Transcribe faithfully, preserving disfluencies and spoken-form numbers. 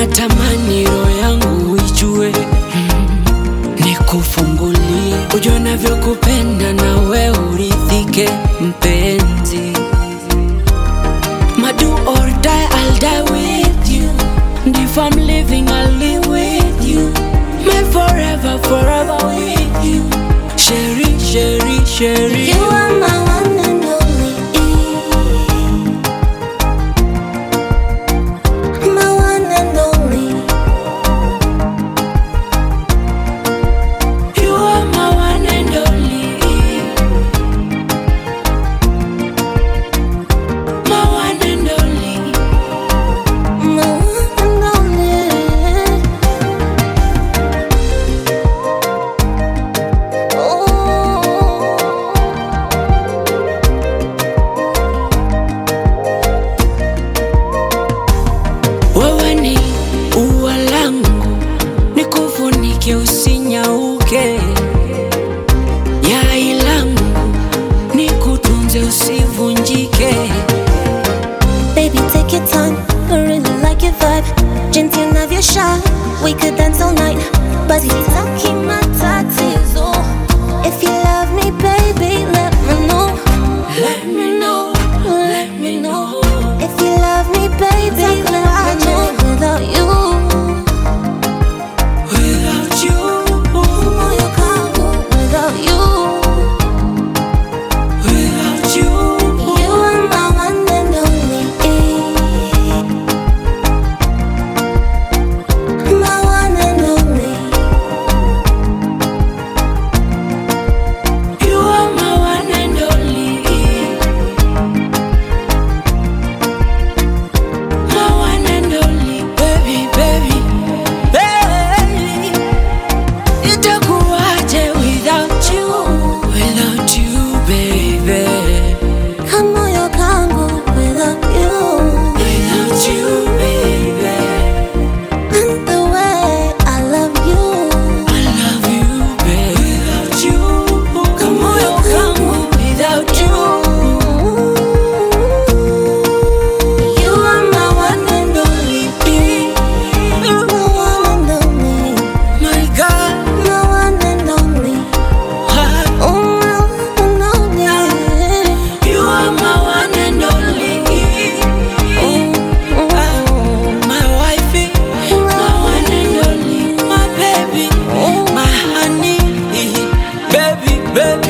natamani roho yangu ijue, nikufungulie ujue navyokupenda na we uridhike mpenzi. My do or die, I'll die with you. And if I'm living, I'll live with you. My forever, forever with you. Sherry, Sherry, Sherry. You are my one and only. My one and only. You are my one and only. My one and only. My one and only. Oh. Wewe ni ua langu, nikufunike usinyauke. Yai langu, nikutunze usivunjike. Baby, take your time. I really like your vibe. Jinsi unavyosha, we could dance all night. But sitaki matatizo. If you love me, baby, let me know. Let me know, let me know. If you love me, baby, let me know. Without you, Without you, moyo kangu, without you, without you. you are my one and only. My one and only. You are my one and only. My one and only. Baby, baby, baby. Itakuwaje without you, without you, baby. Kamoyo kangu, without you. Without you, baby. And the way I love you. I love you, baby. Without you, kamoyo kangu, without you. You are my one and only. My one and only. My God, My one and only. Oh, my one and only. you are my one and only. Oh, oh, My wifey, my one and only, my baby, my honey, baby, baby.